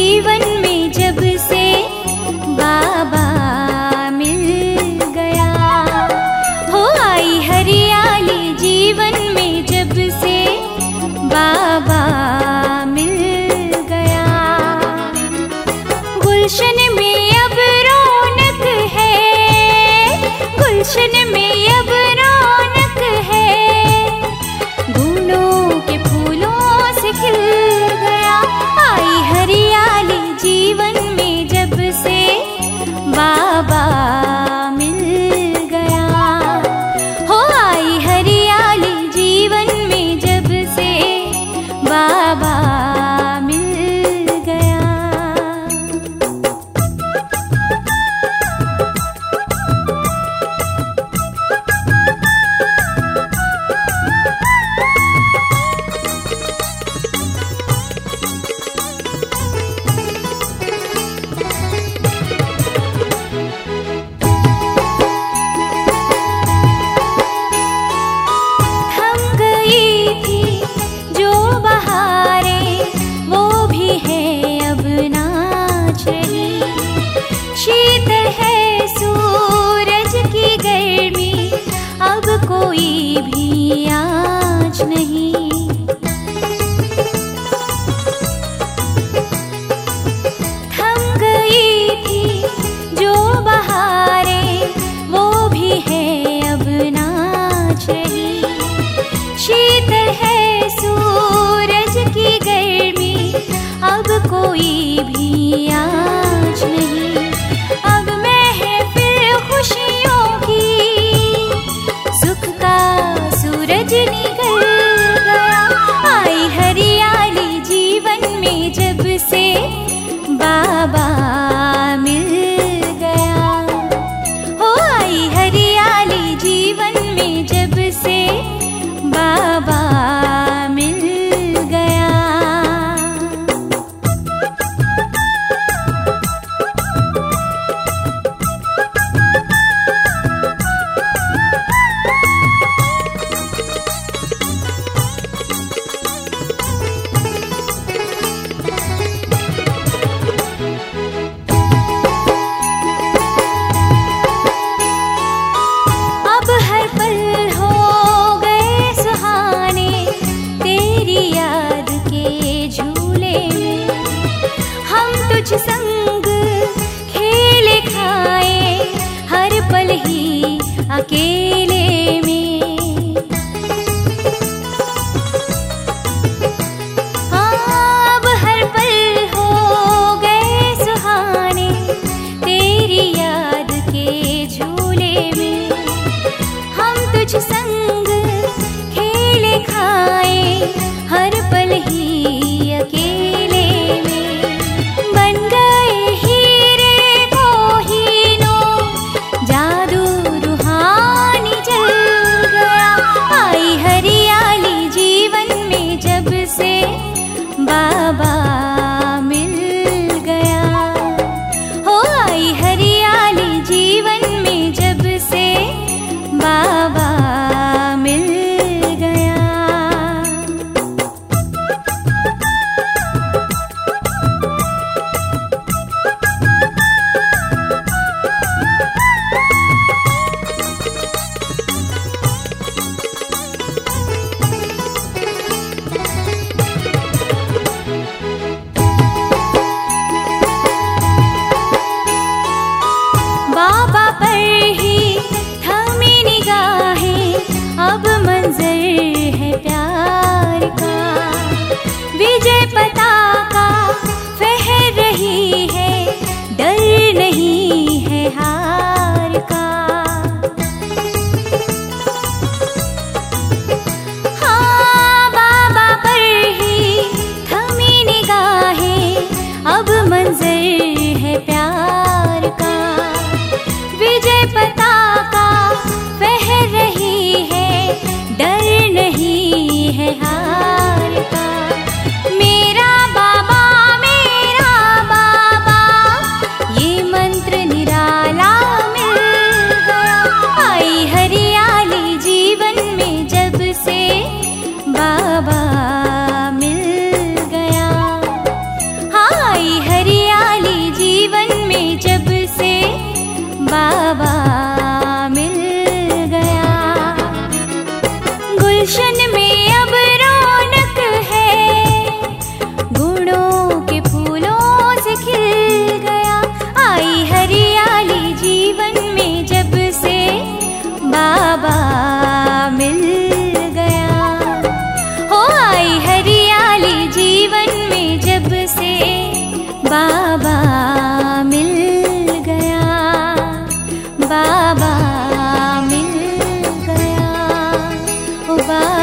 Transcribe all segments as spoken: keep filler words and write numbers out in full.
जीवन में जब से बाबा मिल गया। हो आई हरियाली जीवन में जब से बाबा मिल गया। गुलशन में अब रौनक है, गुलशन में अब रौनक है, गुलों के फूलों से खिल गया। आई हरियाली जीवन में जब से बाबा मिल गया। हो आई हरियाली जीवन में जब से बाबा मिल गया। शीतल है सूरज की गर्मी, अब कोई भी आँच नहीं। थम गई थी जो बहारें, वो भी है अब नाच रही। शीतल है सूरज की गर्मी, अब कोई भी आँच नहीं। अब महफिल खुशियों की, सुख का सूरज निकल गया। आई हरियाली जीवन में जब से बाबा मिल गया। हो आई हरियाली जीवन में जब से बाबा मिल गया।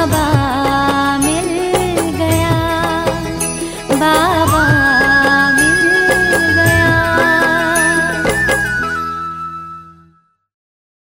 बाबा